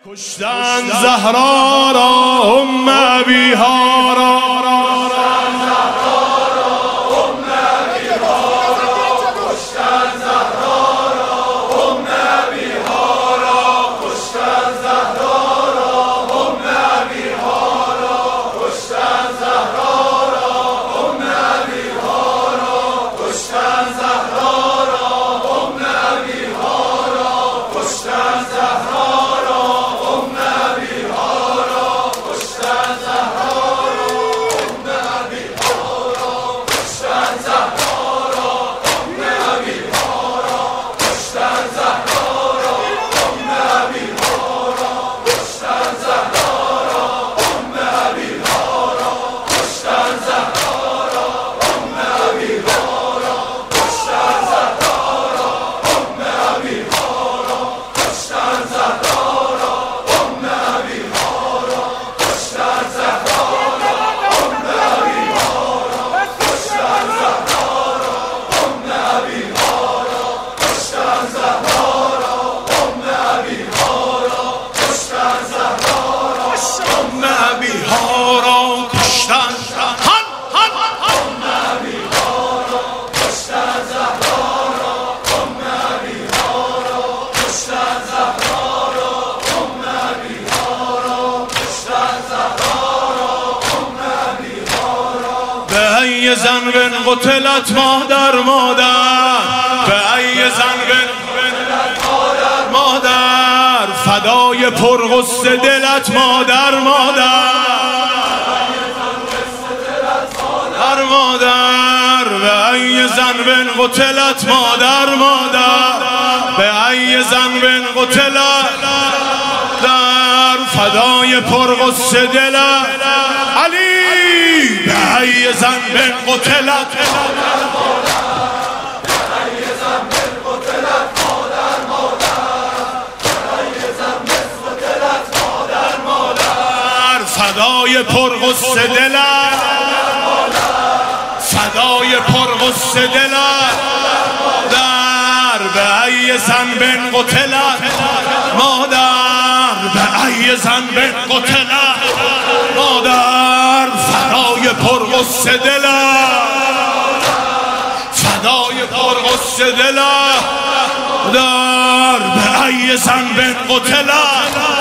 کشتن زهرا را ام ابیها را ای ذنب قتلت مادر به ای ذنب مادر فدای پرغصه دلت مادر به ای ذنب قتلت مادر به ای ذنب قتلت فدای پرغصه دلت علی به ای ذنب قتلت فدای پرغصه دلت فدای پرغصه دلت به ای ذنب قتلت مادر به ای ذنب قتلت مادر فدای پرغصه دلت فدای پرغصه دلت به ای ذنب قتلت